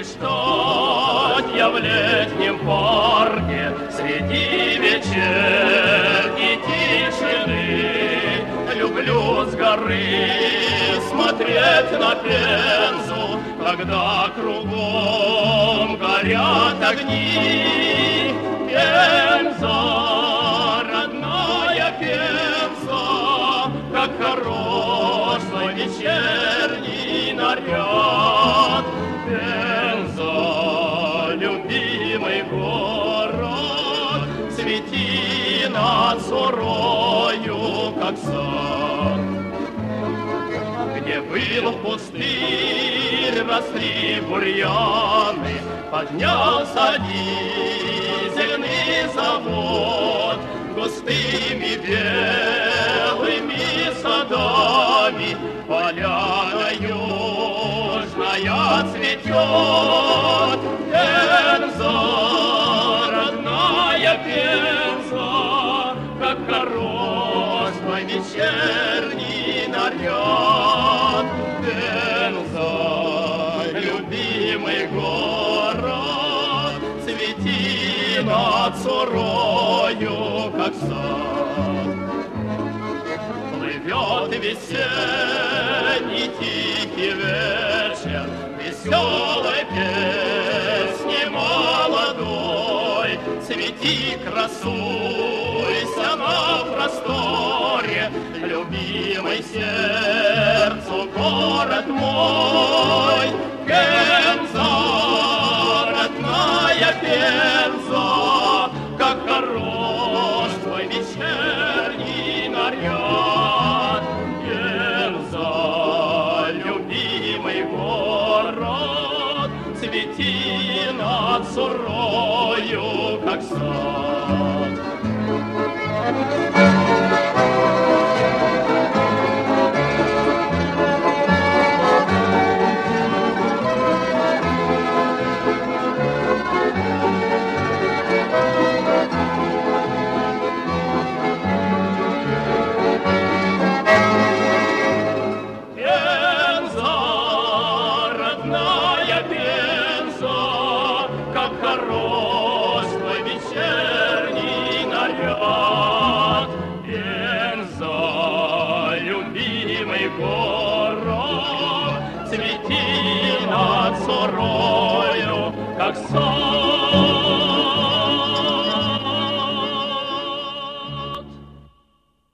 мечтать я в летнем парке среди вечерней тишины. Люблю с горы смотреть на Пензу, когда кругом горят огни. Пенза, родная Пенза, как хорош твой вечерний наряд. Пенза, любимый город, цвети над Сурою, как сад. Где был пустырь, росли бурьяны, поднялся дизельный завод. Густыми белыми садами поляна южная цветет. Пенза, родная Пенза, как хорош твой вечерний наряд. Пенза, любимый город, цвети над Сурою, как сад. Плывет весенний тихий вечер, веселой песни молодой. Цвети, красуйся на просторе, любимый сердцу город мой. Пенза, родная Пенза, как хорош твой вечерний наряд. Пенза, любимый город, цвети над Сурою, как сад. Хорош твой вечерний наряд. Пенза, любимый город, цвети над Сурою, как сон.